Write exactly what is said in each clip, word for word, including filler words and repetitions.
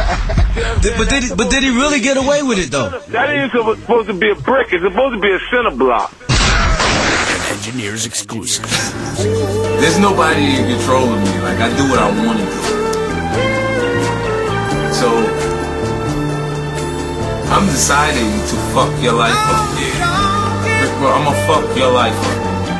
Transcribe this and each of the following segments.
But did he, but did he really get away with it though? That ain't supposed to be a brick. It's supposed to be a center block. Engineers exclusive. There's nobody in control of me. Like, I do what I want to do. So I'm deciding to fuck your life up. Rick, bro, I'ma fuck your life up.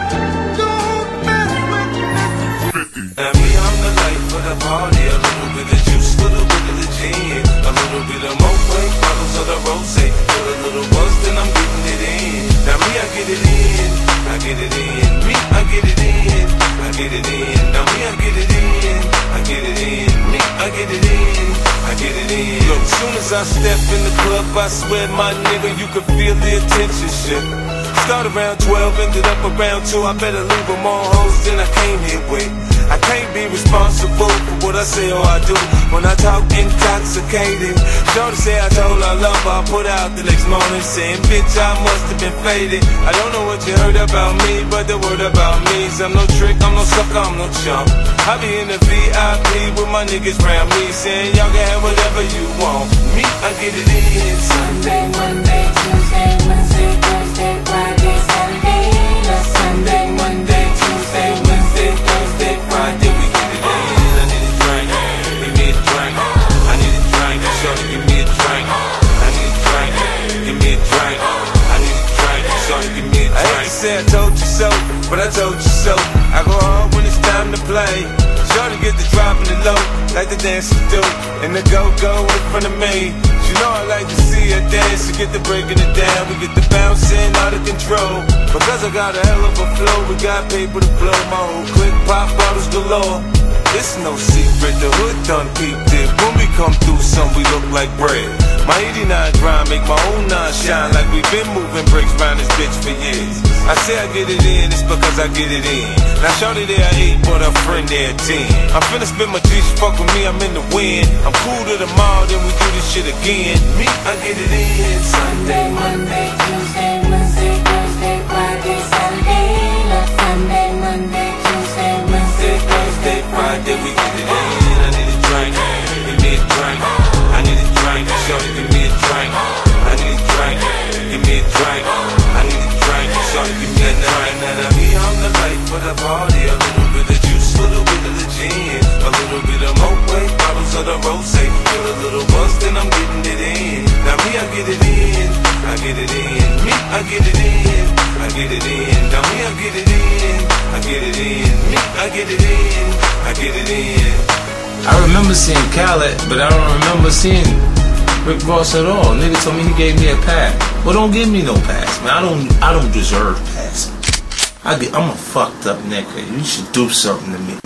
Now me, I'm the life of the party. A little bit of juice, a little bit of the gin, a little bit of Moet, bottles of the rosé. Put a little buzz, then I'm getting it in. Now me, I get it in, I get it in. Me, I get it in, I get it in. Now me, I get it in, I get it in. Me, I get it in, I get it in. Look, soon as I step in the club, I swear, my nigga, you can feel the attention shift. Start around twelve, ended up around two. I better leave with more hoes than I came here with. I can't be responsible for what I say or I do when I talk intoxicated. Shorty say I told her I love her, I put out the next morning saying, bitch, I must have been faded. I don't know what you heard about me, but the word about me is I'm no trick, I'm no sucker, I'm no chump. I be in the V I P with my niggas round me saying, y'all can have whatever you want. Me, I get it in. Sunday, Monday, Tuesday, Wednesday, Thursday, Friday, Saturday. Sunday, Monday, Tuesday, Wednesday, Thursday, Friday, we get it in. I need a drink, give me a drink. I need a drink, shorty, give me a drink. I need a drink, give me a drink. I need a drink, shorty, give me a drink. I hate to say I told you so, but I told you so. I go hard when it's time to play. Shorty get the drop in the low, like the dancers do, and the go-go in front of me. You know I like to see her dance, to get the breaking it down, we get the bouncing out of control. Because I got a hell of a flow, we got paper to blow, my whole clique pop bottles galore. It's no secret, the hood done peeped it. When we come through, some we look like bread. My eighty-nine grind make my own nine shine like we've been moving bricks round this bitch for years. I say I get it in, it's because I get it in. Now shorty there I eight, but her friend there at ten. I'm finna spin my G, she fuck with me, I'm in the wind. I'm cool to the mall, then we do this shit again. Me, I get it in. Sunday, Monday, Tuesday, Wednesday, Thursday, Friday, Saturday. Sunday, Monday, Tuesday, Wednesday, Thursday, Friday, we get it in. I need a drink, give me a drink. I need a drink, shorty, give me a drink. I need a drink, give me a drink. I need a drink, shorty, give me a drink. Now me, I'm the life of the party. A little bit of juice, a little bit of the gin, a little bit of Moet, bottles of the rosé. Feel a little buzz, then I'm getting it in. Now me, I get it in, I get it in. Me, I get it in, I get it in. Now me, I get it in, I get it in. Me, I get it in, I get it in. I remember seeing Khaled, but I don't remember seeing Rick Ross at all. Nigga told me he gave me a pass. Well, don't give me no pass, man. I don't, I don't deserve pass. I get, I'm a fucked up nigga. You should do something to me.